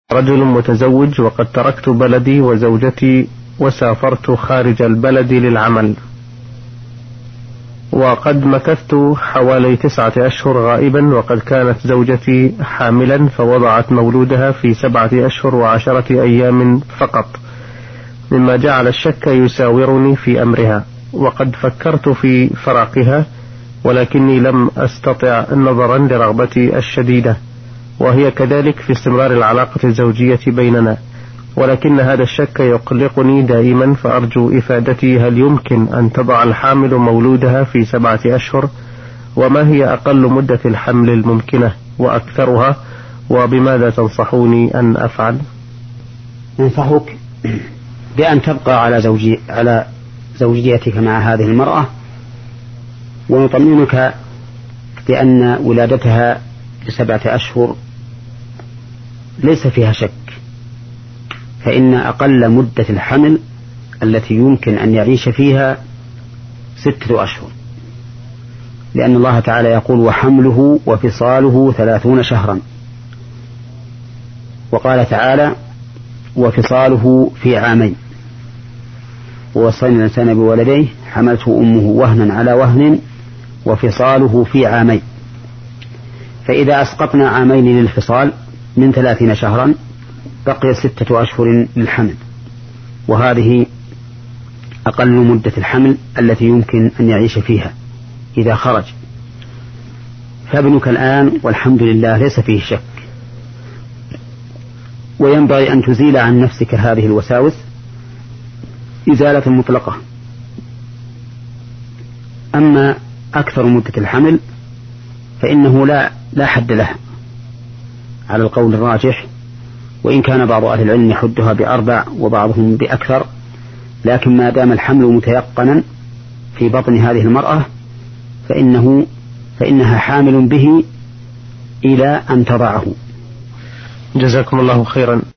رجل متزوج وقد تركت بلدي وزوجتي وسافرت خارج البلد للعمل، وقد مكثت حوالي 9 أشهر غائبا، وقد كانت زوجتي حاملا فوضعت مولودها في 7 أشهر و10 أيام فقط، مما جعل الشك يساورني في أمرها، وقد فكرت في فراقها ولكني لم أستطع نظرا لرغبتي الشديدة، وهي كذلك في استمرار العلاقة الزوجية بيننا، ولكن هذا الشك يقلقني دائما، فأرجو إفادتي هل يمكن أن تضع الحامل مولودها في 7 أشهر؟ وما هي أقل مدة الحمل الممكنة وأكثرها؟ وبماذا تنصحوني أن أفعل؟ أنصحك بأن تبقى على زوجيتك مع هذه المرأة، ونطمئنك بأن ولادتها ل7 أشهر ليس فيها شك، فإن أقل مدة الحمل التي يمكن أن يعيش فيها 6 أشهر، لأن الله تعالى يقول وحمله وفصاله 30 شهرا، وقال تعالى وفصاله في عامين، ووصينا الإنسان بولديه حملته أمه وهنا على وهن وفصاله في عامين. فإذا أسقطنا عامين للفصال من 30 شهرا بقي 6 أشهر للحمل، وهذه أقل مدة الحمل التي يمكن أن يعيش فيها إذا خرج. فابنك الآن والحمد لله ليس فيه شك، وينبغي أن تزيل عن نفسك هذه الوساوس إزالة مطلقة. أما أكثر مدة الحمل فإنه لا حد لها على القول الراجح، وإن كان بعض أهل العلم يحدها ب4 وبعضهم بأكثر، لكن ما دام الحمل متيقنا في بطن هذه المرأة فإنها حامل به إلى أن تضعه. جزاكم الله خيرا.